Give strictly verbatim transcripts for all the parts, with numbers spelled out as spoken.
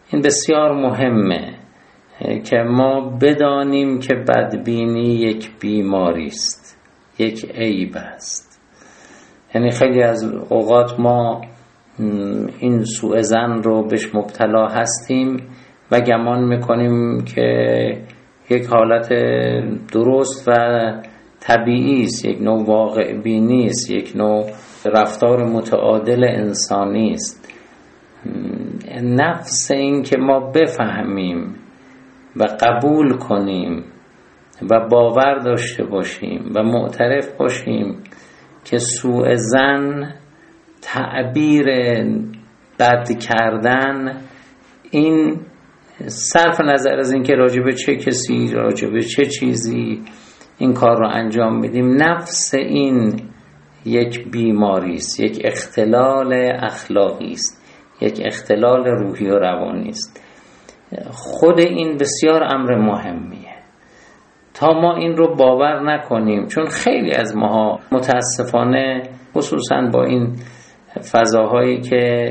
این بسیار مهمه که ما بدانیم که بدبینی یک بیماری است، یک عیب است. یعنی خیلی از اوقات ما این سوء ظن رو بهش مبتلا هستیم و گمان میکنیم که یک حالت درست و طبیعی است، یک نوع واقع بینی است، یک نوع رفتار متعادل انسانی است. نفس این که ما بفهمیم و قبول کنیم و باور داشته باشیم و معترف باشیم که سوء ظن تعبیر بد کردن، این صرف نظر از این که راجب چه کسی، راجب چه چیزی این کار رو انجام میدیم، نفس این یک بیماری است، یک اختلال اخلاقی است، یک اختلال روحی و روانی است. خود این بسیار امر مهمیه. تا ما این رو باور نکنیم، چون خیلی از ماها متاسفانه خصوصا با این فضاهایی که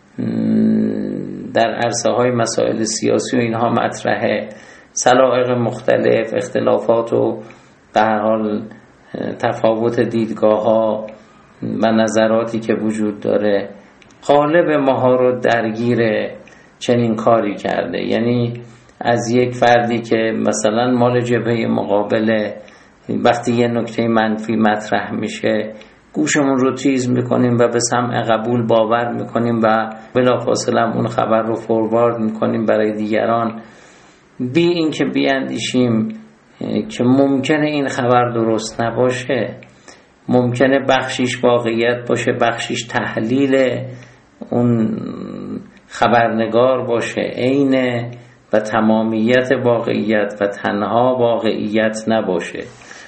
در عرصه های مسائل سیاسی و اینها مطرحه، سلایق مختلف، اختلافات و به هر حال تفاوت دیدگاه ها و نظراتی که وجود داره، قالب ماها رو درگیر چنین کاری کرده. یعنی از یک فردی که مثلا مال جبهه مقابله، وقتی یه نکته منفی مطرح میشه گوشمون رو تیز میکنیم و به سمع قبول باور میکنیم و بلافاصله اون خبر رو فوروارد میکنیم برای دیگران، بی این که بیاندیشیم که ممکنه این خبر درست نباشه، ممکنه بخشیش واقعیت باشه، بخشیش تحلیل اون خبرنگار باشه، عین و تمامیت واقعیت و تنها واقعیت نباشه.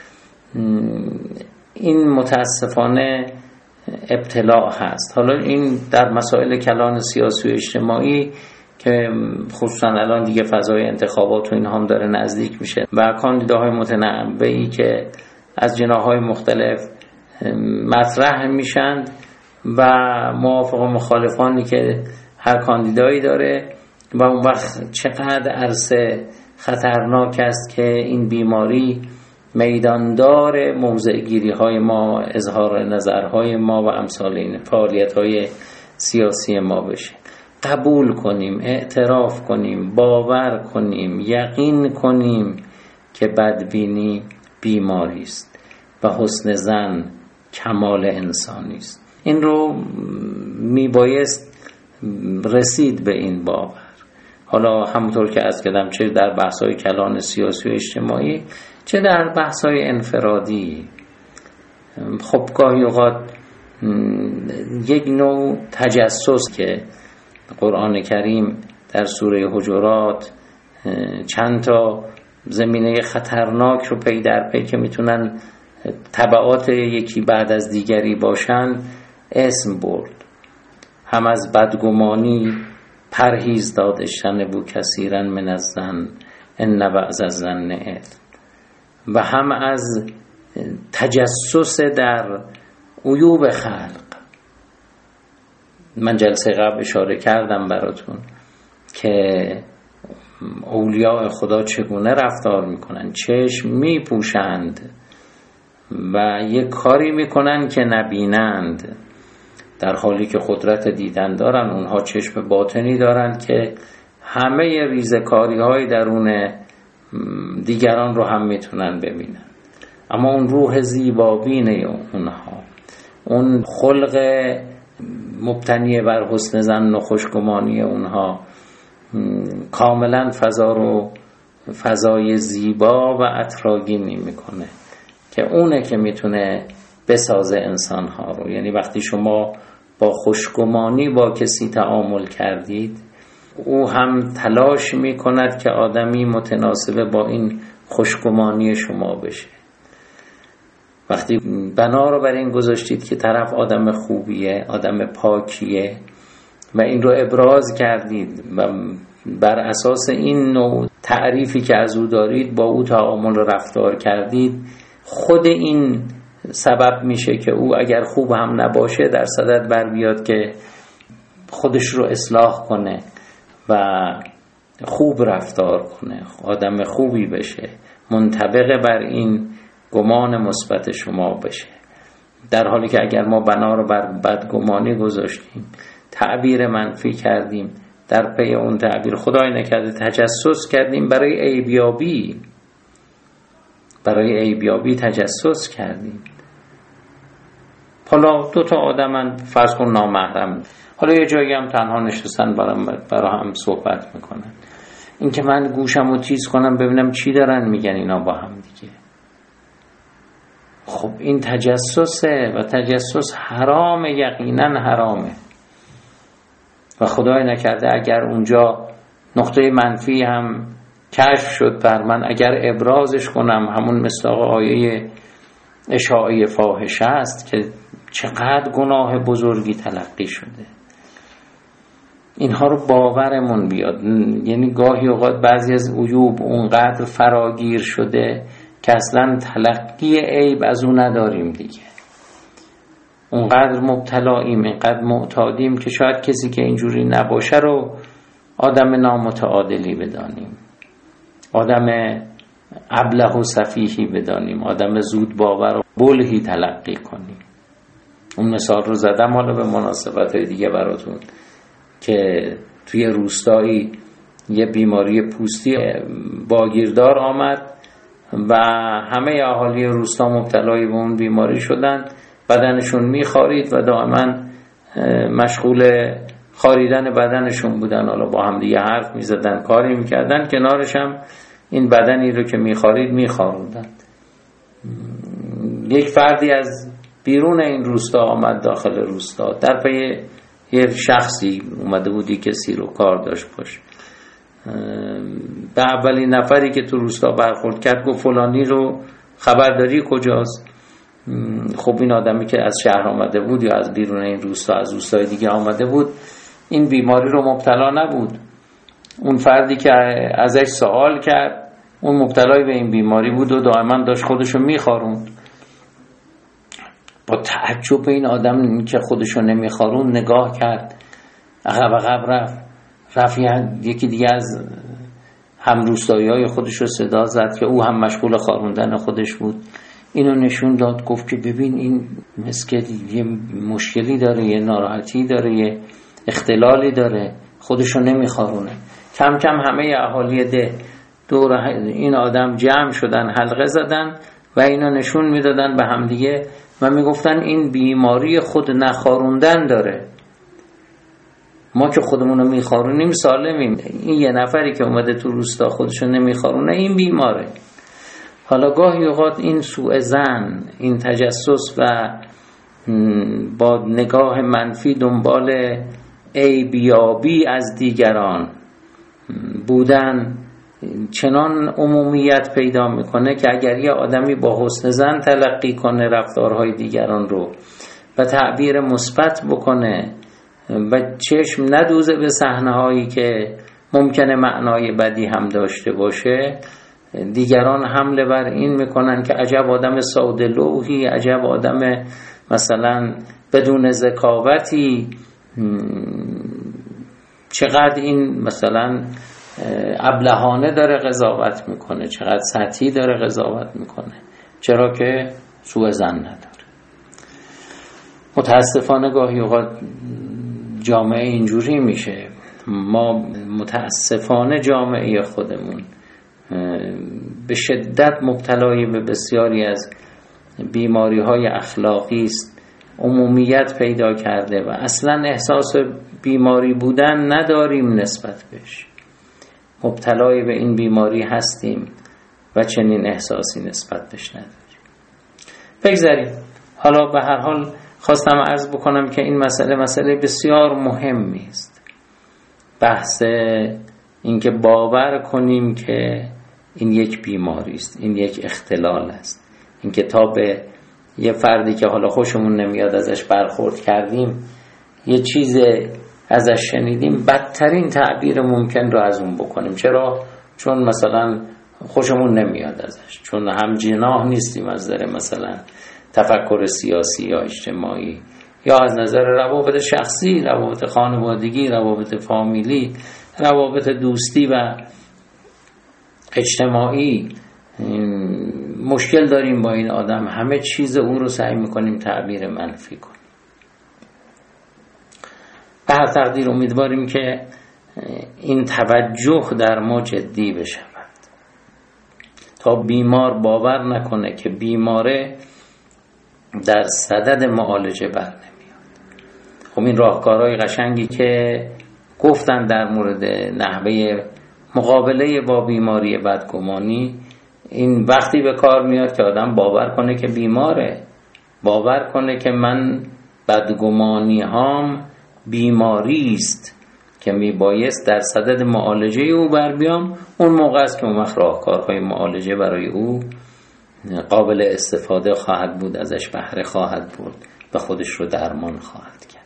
این متاسفانه ابتلاع هست. حالا این در مسائل کلان سیاسی و اجتماعی که خصوصا الان دیگه فضای انتخابات و این هم داره نزدیک میشه و کاندیداهای متنوعی که از جناح‌های مختلف مطرح میشند و موافق و مخالفانی که هر کاندیدایی داره و اون وقت چقدر عرصه خطرناک است که این بیماری میداندار موضع گیری های ما، اظهار نظرهای ما و امثال این فعالیت های سیاسی ما بشه. قبول کنیم، اعتراف کنیم، باور کنیم، یقین کنیم که بدبینی بیماری است و حسن ظن کمال انسانی است. این رو میبایست رسید به این باور. حالا همونطور که از کردم، چه در بحث‌های کلان سیاسی و اجتماعی، چه در بحث‌های انفرادی. خب گاهی اوقات یک نوع تجسس که قرآن کریم در سوره حجرات چند تا زمینه خطرناک رو پی در پی که میتونن تبعات یکی بعد از دیگری باشن اسم برد. هم از بدگمانی پرهیز دادشتن بو کثیرن من الظن ان بعض الظن اثم، و هم از تجسس در عیوب خلق. من جلسه قبل اشاره کردم براتون که اولیاء خدا چگونه رفتار میکنن، چشم میپوشند و یک کاری میکنن که نبینند، در حالی که قدرت دیدن دارن. اونها چشم باطنی دارن که همه ریزکاری های درون دیگران رو هم میتونن ببینن، اما اون روح زیبابینه اونها، اون خلق مبتنی بر حسن ظن و خوشگمانی اونها کاملا فضا رو فضای زیبا و عطرآگینی میکنه که اونه که میتونه بسازه انسانها رو. یعنی وقتی شما با خوشگمانی با کسی تعامل کردید، او هم تلاش میکند که آدمی متناسب با این خوشگمانی شما بشه. وقتی بنا رو بر این گذاشتید که طرف آدم خوبیه، آدم پاکیه و این رو ابراز کردید و بر اساس این نوع تعریفی که از او دارید با او تعامل و رفتار کردید، خود این سبب میشه که او اگر خوب هم نباشه در صدد بر بیاد که خودش رو اصلاح کنه و خوب رفتار کنه، آدم خوبی بشه، منطبق بر این گمان مثبت شما بشه، در حالی که اگر ما بنا رو بر بدگمانی گذاشتیم، تعبیر منفی کردیم، در پی اون تعبیر خدای نکرده تجسس کردیم برای عیبیابی، برای عیبیابی تجسس کردیم. حالا دو تا آدمن فرض کن نامحرم، حالا یه جایی هم تنها نشستن برای هم صحبت میکنن، این که من گوشم رو تیز کنم ببینم چی دارن میگن اینا با هم دیگه، خب این تجسسه و تجسس حرام، یقینا حرامه و خدای نکرده اگر اونجا نقطه منفی هم کشف شد بر من، اگر ابرازش کنم، همون مصداق آیه اشاعه فاحشه است که چقدر گناه بزرگی تلقی شده. اینها رو باورمون بیاد، یعنی گاهی اوقات بعضی از عیوب اونقدر فراگیر شده که اصلا تلقی عیب از اون نداریم دیگه، اونقدر مبتلاییم، اینقدر معتادیم که شاید کسی که اینجوری نباشه رو آدم نامتعادلی بدانیم، آدم ابله و سفیهی بدانیم، آدم زود باور و بلهی تلقی کنیم. اون مثال رو زدم حالا به مناسبت های دیگه براتون که توی روستایی یه بیماری پوستی باگیردار آمد و همه اهالی روستا مبتلای به اون بیماری شدن، بدنشون میخارید و دائما مشغول خاریدن بدنشون بودن، حالا با هم دیگه حرف میزدن، کاری میکردن، کنارش هم این بدنی رو که میخارید میخاروندن. یک فردی از بیرون این روستا آمد داخل روستا، در پی یه شخصی اومده بودی که سیر و کار داشت باش، به اولین نفری که تو روستا برخورد کرد گفت فلانی رو خبرداری کجاست؟ خب این آدمی که از شهر آمده بود یا از بیرون این روستا از روستای دیگه آمده بود این بیماری رو مبتلا نبود. اون فردی که ازش سوال کرد اون مبتلای به این بیماری بود و دائما داشت خودشو میخاروند. با تعجب این آدم که خودشو نمیخارون نگاه کرد، عقب عقب رفت رفت یکی دیگه از هم روستایی های خودش رو صدا زد که او هم مشغول خاروندن خودش بود، اینو نشون داد، گفت که ببین این مسکت یه مشکلی داره، یه ناراحتی داره، یه اختلالی داره، خودشو نمیخارونه. کم کم همه اهالی ده دور این آدم جمع شدن، حلقه زدن و اینو نشون میدادن به هم دیگه و میگفتن این بیماری خود نخاروندن داره، ما که خودمونو میخارونیم سالمیم، این یه نفری که اومده تو روستا خودشو نمیخارونه این بیماره. حالا گاهی اوقات این سوء ظن، این تجسس و با نگاه منفی دنبال عیبیابی از دیگران بودن چنان عمومیت پیدا میکنه که اگر یه آدمی با حسن ظن تلقی کنه رفتارهای دیگران رو و تعبیر مثبت بکنه و چشم ندوزه به صحنه‌هایی که ممکنه معنای بدی هم داشته باشه، دیگران حمله بر این میکنن که عجب آدم ساده لوحی، عجب آدم مثلا بدون ذکاوتی، چقدر این مثلا ابلهانه داره قضاوت میکنه، چقدر سطحی داره قضاوت میکنه، چرا که سوء ظن نداره. متاسفانه گاهی اوقات جامعه اینجوری میشه، ما متاسفانه جامعه خودمون به شدت مبتلای به بسیاری از بیماری های اخلاقی است، عمومیت پیدا کرده و اصلا احساس بیماری بودن نداریم نسبت بهش، مبتلای به این بیماری هستیم و چنین احساسی نسبت بهش نداریم. بگذاریم. حالا به هر حال خواستم عرض بکنم که این مسئله مسئله بسیار مهمی است، بحث این که باور کنیم که این یک بیماری است، این یک اختلال است، این که تا به یه فردی که حالا خوشمون نمیاد ازش برخورد کردیم، یه چیز ازش شنیدیم، بدترین تعبیر ممکن رو از اون بکنیم. چرا؟ چون مثلا خوشمون نمیاد ازش، چون هم جناح نیستیم از نظر مثلا تفکر سیاسی یا اجتماعی یا از نظر روابط شخصی، روابط خانوادگی، روابط فامیلی، روابط دوستی و اجتماعی مشکل داریم با این آدم، همه چیز او رو سعی میکنیم تعبیر منفی کنیم. به هر تقدیر امیدواریم که این توجه در ما جدی بشود تا بیمار باور نکنه که بیماره در صدد معالجه بر نمیاد. خب این راهکارهای قشنگی که گفتن در مورد نحوه مقابله با بیماری بدگمانی، این وقتی به کار میاد که آدم باور کنه که بیماره، باور کنه که من بدگمانی هام بیماری است که میبایست در صدد معالجه او بر بیام. اون موقع است که اون وقت راهکارهای معالجه برای او قابل استفاده خواهد بود، ازش بهره خواهد بود و خودش رو درمان خواهد کرد.